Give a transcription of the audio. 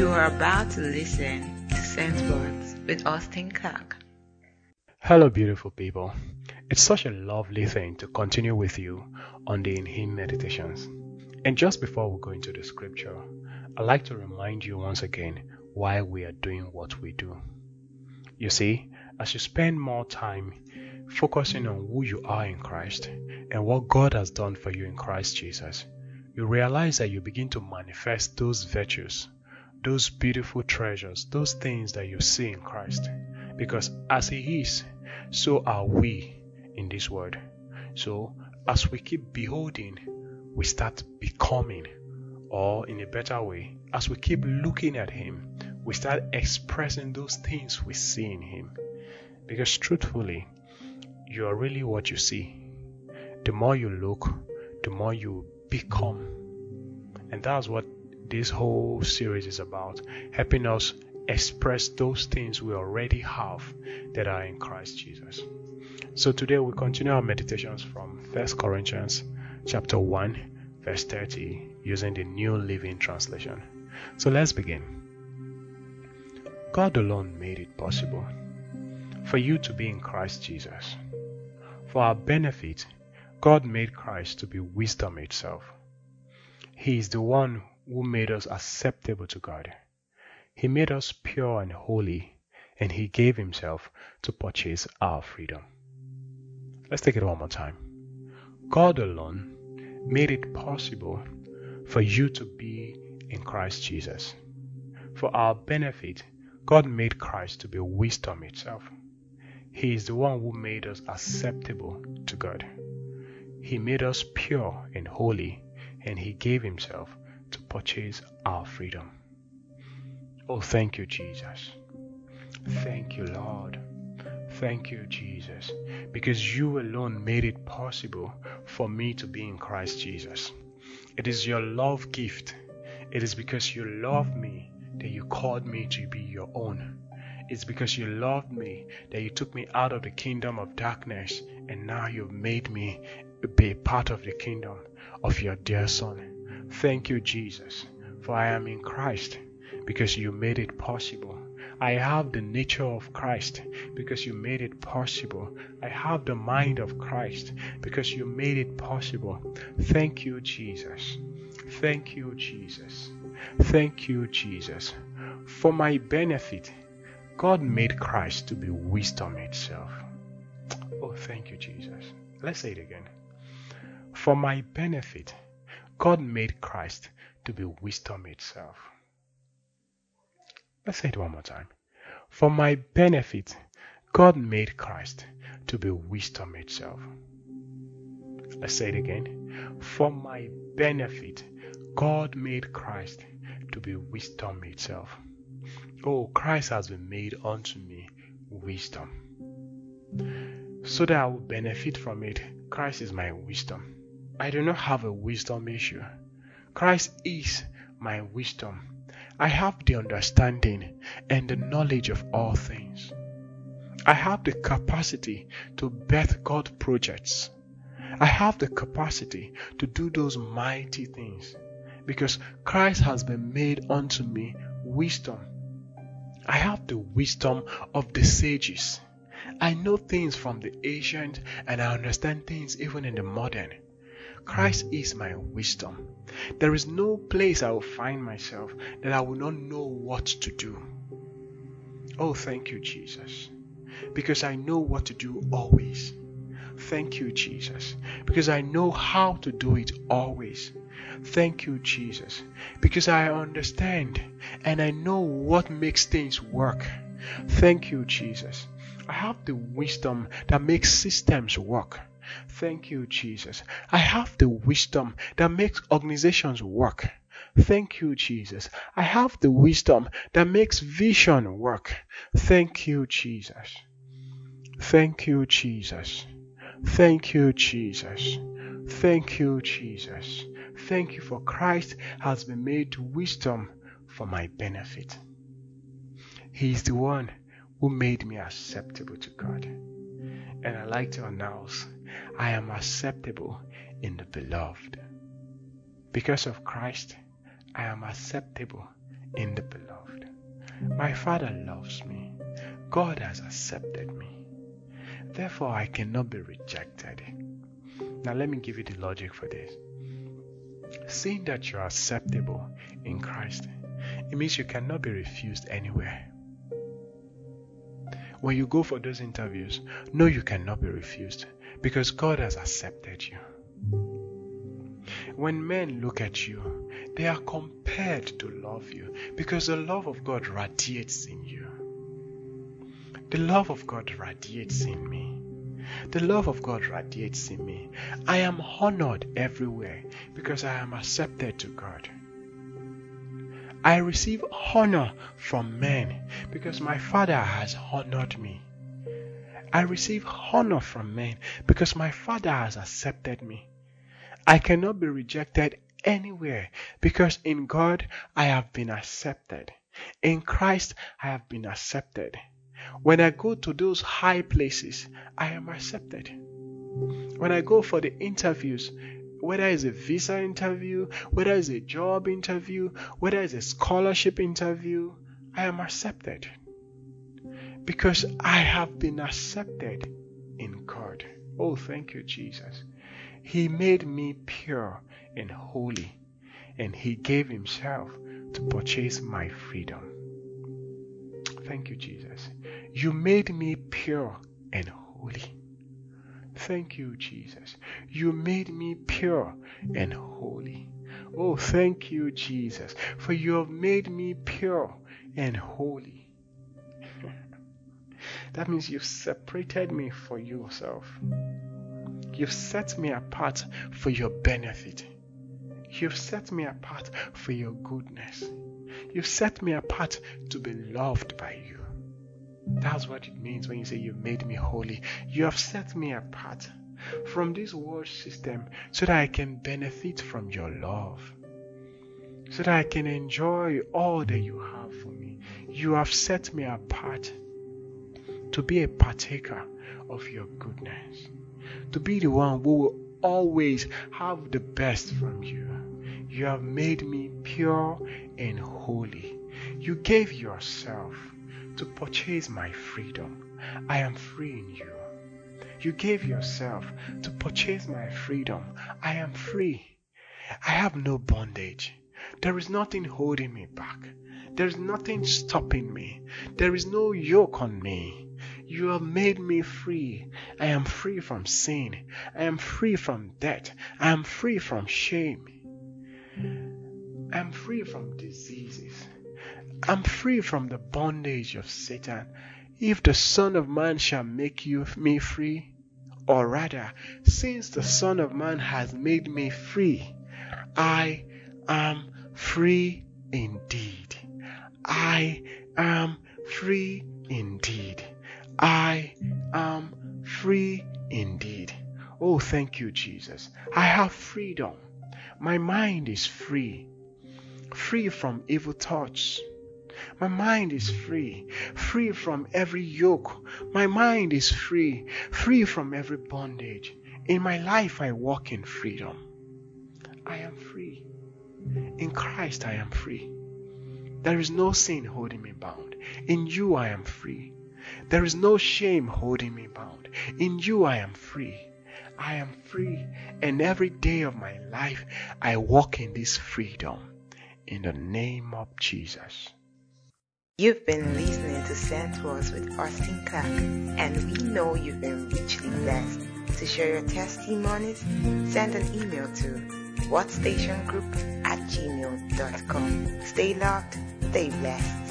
You are about to listen to Sense Words with Austin Clark. Hello, beautiful people. It's such a lovely thing to continue with you on the In Him meditations. And just before we go into the scripture, I'd like to remind you once again why we are doing what we do. You see, as you spend more time focusing on who you are in Christ and what God has done for you in Christ Jesus, you realize that you begin to manifest those virtues, those beautiful treasures, those things that you see in Christ. Because as He is, so are we in this world. So as we keep beholding, we start becoming, or in a better way, as we keep looking at Him, we start expressing those things we see in Him. Because truthfully, you are really what you see. The more you look, the more you become. And that's what this whole series is about, helping us express those things we already have that are in Christ Jesus. So today we continue our meditations from 1 Corinthians chapter 1 verse 30 using the New Living Translation. So let's begin. God alone made it possible for you to be in Christ Jesus. For our benefit, God made Christ to be wisdom itself. He is the one who made us acceptable to God. He made us pure and holy, and He gave Himself to purchase our freedom. Let's take it one more time. God alone made it possible for you to be in Christ Jesus. For our benefit, God made Christ to be wisdom itself. He is the one who made us acceptable to God. He made us pure and holy, and He gave Himself to purchase our freedom. Oh, thank you, Jesus. Thank you, Lord. Thank you, Jesus, because you alone made it possible for me to be in Christ Jesus. It is your love gift. It is because you love me that you called me to be your own. It's because you loved me that you took me out of the kingdom of darkness, and now you've made me be part of the kingdom of your dear Son. Thank you, Jesus, for I am in Christ because you made it possible. I have the nature of Christ because you made it possible. I have the mind of Christ because you made it possible. Thank you, Jesus. Thank you, Jesus. Thank you, Jesus. For my benefit, God made Christ to be wisdom itself. Oh, thank you, Jesus. Let's say it again. For my benefit, God made Christ to be wisdom itself. Let's say it one more time. For my benefit, God made Christ to be wisdom itself. Let's say it again. For my benefit, God made Christ to be wisdom itself. Oh, Christ has been made unto me wisdom. So that I will benefit from it, Christ is my wisdom. I do not have a wisdom issue. Christ is my wisdom. I have the understanding and the knowledge of all things. I have the capacity to birth God projects. I have the capacity to do those mighty things because Christ has been made unto me wisdom. I have the wisdom of the sages. I know things from the ancient and I understand things even in the modern. Christ is my wisdom. There is no place I will find myself that I will not know what to do. Oh, thank you, Jesus, because I know what to do always. Thank you, Jesus, because I know how to do it always. Thank you, Jesus, because I understand and I know what makes things work. Thank you, Jesus. I have the wisdom that makes systems work. Thank you, Jesus. I have the wisdom that makes organizations work. Thank you, Jesus. I have the wisdom that makes vision work. Thank you, Jesus. Thank you, Jesus. Thank you, Jesus. Thank you, Jesus. Thank you for Christ has been made wisdom for my benefit. He is the one who made me acceptable to God. And I like to announce, I am acceptable in the beloved. Because of Christ, I am acceptable in the beloved. My Father loves me. God has accepted me. Therefore, I cannot be rejected. Now, let me give you the logic for this. Seeing that you are acceptable in Christ, it means you cannot be refused anywhere. When you go for those interviews, no, you cannot be refused because God has accepted you. When men look at you, they are compelled to love you because the love of God radiates in you. The love of God radiates in me. The love of God radiates in me. I am honored everywhere because I am accepted to God. I receive honor from men because my Father has honored me. I receive honor from men because my Father has accepted me. I cannot be rejected anywhere because in God I have been accepted. In Christ I have been accepted. When I go to those high places, I am accepted. When I go for the interviews, whether it's a visa interview, whether it's a job interview, whether it's a scholarship interview, I am accepted. Because I have been accepted in God. Oh, thank you, Jesus. He made me pure and holy, and He gave Himself to purchase my freedom. Thank you, Jesus. You made me pure and holy. Thank you, Jesus. You made me pure and holy. Oh, thank you, Jesus, for you have made me pure and holy. That means you've separated me for yourself. You've set me apart for your benefit. You've set me apart for your goodness. You've set me apart to be loved by you. That's what it means when you say you made me holy. You have set me apart from this world system so that I can benefit from your love, so that I can enjoy all that you have for me. You have set me apart to be a partaker of your goodness, to be the one who will always have the best from you. You have made me pure and holy. You gave yourself to purchase my freedom. I am free in you. You gave yourself to purchase my freedom. I am free. I have no bondage. There is nothing holding me back. There is nothing stopping me. There is no yoke on me. You have made me free. I am free from sin. I am free from death. I am free from shame. I am free from diseases. I'm free from the bondage of Satan. If the Son of Man shall make me free, or rather, since the Son of Man has made me free, I am free indeed. I am free indeed. I am free indeed. Oh, thank you, Jesus. I have freedom. My mind is free. Free from evil thoughts. My mind is free. Free from every yoke. My mind is free. Free from every bondage. In my life, I walk in freedom. I am free. In Christ, I am free. There is no sin holding me bound. In you, I am free. There is no shame holding me bound. In you, I am free. I am free. And every day of my life, I walk in this freedom. In the name of Jesus. You've been listening to Sent Words with Austin Clark, and we know you've been richly blessed. To share your testimonies, send an email to whatstationgroup@gmail.com. Stay loved, stay blessed.